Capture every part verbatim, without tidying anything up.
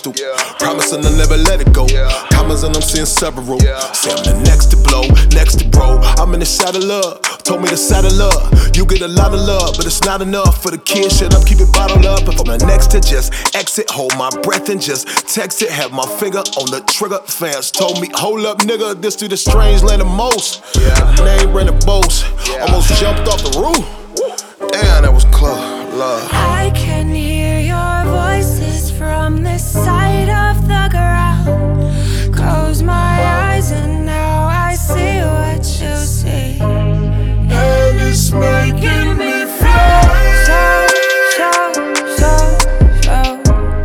pedestal. Promising I'll never let it go. Commas and I'm seeing several. Say I'm the next to blow, next to bro. I'm in the saddle up, told me to saddle up. You get a lot of love, but it's not enough for the kids. Shut up, keep it bottled up. If I'm the next to just exit, hold my breath and just text it. Have my finger on the trigger. Fans told me, hold up, nigga, this through the strange land of most. Yeah. Name Brandon Bose. Yeah. Almost jumped off the roof. Damn, that was close. Love. I can hear your voices from this side of the ground. Close my eyes and now I see what you see. And it's making me feel so, so, so, so.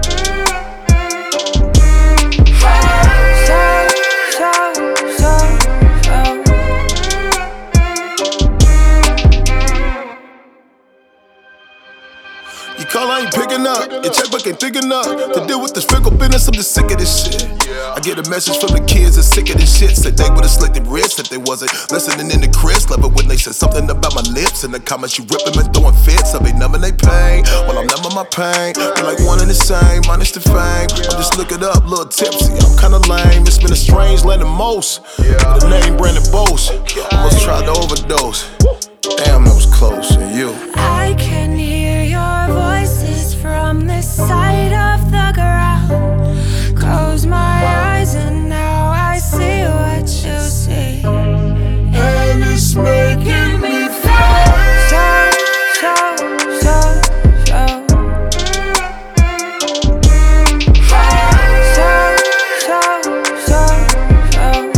You call, I ain't picking up. Your checkbook ain't thick enough to deal with this fickle business. I'm just sick of this shit. I get a message from the kids that's sick of this shit. Said they would've slit their wrists if they wasn't listening in the Chris. Love it when they said something about my lips. In the comments you ripping and throwing fits. I be numbing they pain while I'm numbing my pain. We're like one and the same, minus the fame. I'm just looking up, little tipsy. I'm kinda lame. It's been a strange land of most. The name Brandon Bose. Almost tried to overdose. Damn, that was close. And you? I can hear your voices from this side of the ground. Close my eyes and now I see what you see. And it's making me feel so, so, so, so. So, so, so, so.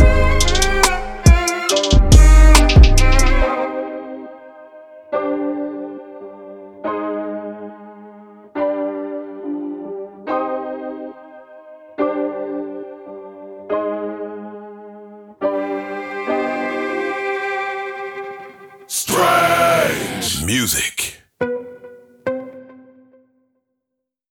Strange music.